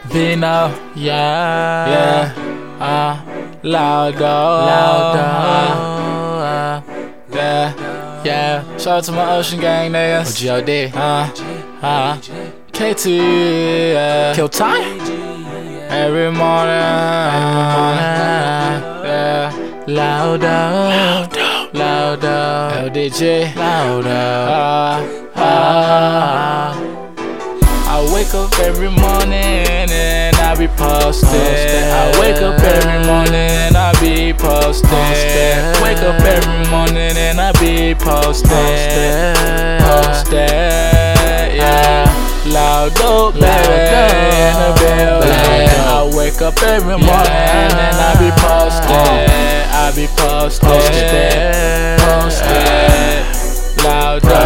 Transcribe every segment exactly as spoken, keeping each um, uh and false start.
Vino, Yeah, yeah, uh, Loudo, Loudo, uh, yeah, yeah. Shout out to my Ocean Gang niggas. O G O D, Uh, uh, K T, yeah. Kill Time, Every morning, yeah. Loudo, Loudo, L D J, Loudo, uh, uh. I wake up every morning and I be posted. I wake up every morning and I be posted. Wake up every morning and I be posted. Posted, yeah. Loudo, baby, in the building. I wake up every morning and I be posted. I be posted. Posted. Loudo,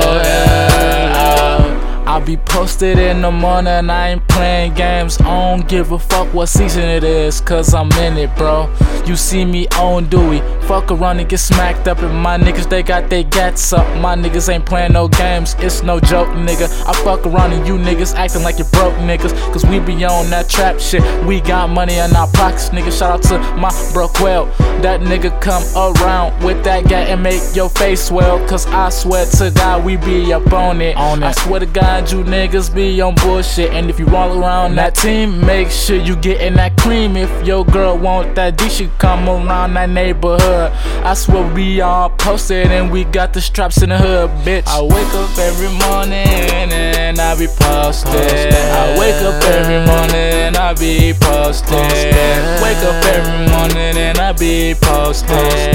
I be posted in the morning, I ain't playing games. I don't give a fuck what season it is, cause I'm in it, bro. You see me on Dewey, fuck around and get smacked up. And my niggas, they got they gats up. My niggas ain't playing no games, it's no joke, nigga. I fuck around and you niggas acting like you broke niggas, cause we be on that trap shit. We got money in our pockets, nigga. Shout out to my bro Quell. That nigga come around with that gat and make your face swell, cause I swear to God we be up on it. On it. I swear to God you niggas be on bullshit. And if you roll around that team, make sure you get in that cream. If your girl want that D, she come around that neighborhood. I swear we all posted and we got the straps in the hood, bitch. I wake up every morning and I be posted. I wake up every morning and I be posted. Wake up every morning and I be posted.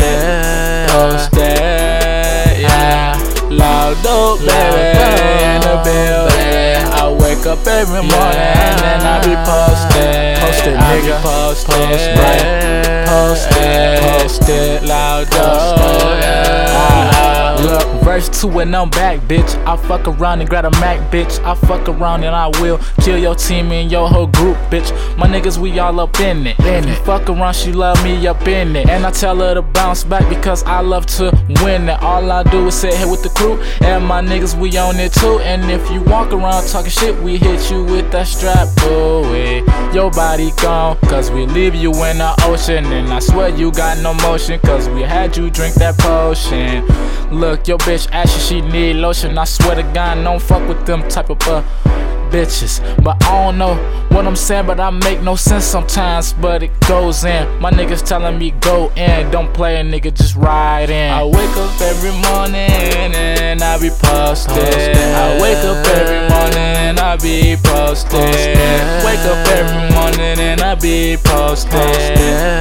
Posted, yeah. Loudo, baby, in the building. I wake up every morning and I be posted. Posted, I be nigga. posted. Posted, Posted, Loudo, yeah. Look, verse two and I'm back, bitch. I fuck around and grab a Mac, bitch. I fuck around and I will kill your team and your whole group, bitch. My niggas, we all up in it. If you fuck around, she love me up in it. And I tell her to bounce back because I love to win it. All I do is sit here with the crew and my niggas, we on it too. And if you walk around talking shit, we hit you with that strap, boy. Your body gone, cause we leave you in the ocean. And I swear you got no motion, cause we had you drink that potion. Look, your bitch ashy, she need lotion. I swear to God, don't fuck with them type of uh, bitches. But I don't know what I'm saying, but I make no sense sometimes, but it goes in. My niggas telling me go in, don't play a nigga, just ride in. I wake up every morning and I be posted. I wake up every morning and I be posted. Wake up every morning and I be posted.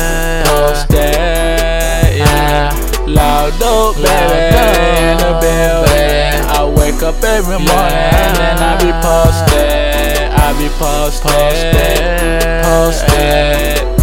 Posted, yeah. Loudo, baby, in the building. I wake up every morning and I be posted. I be posted. Posted.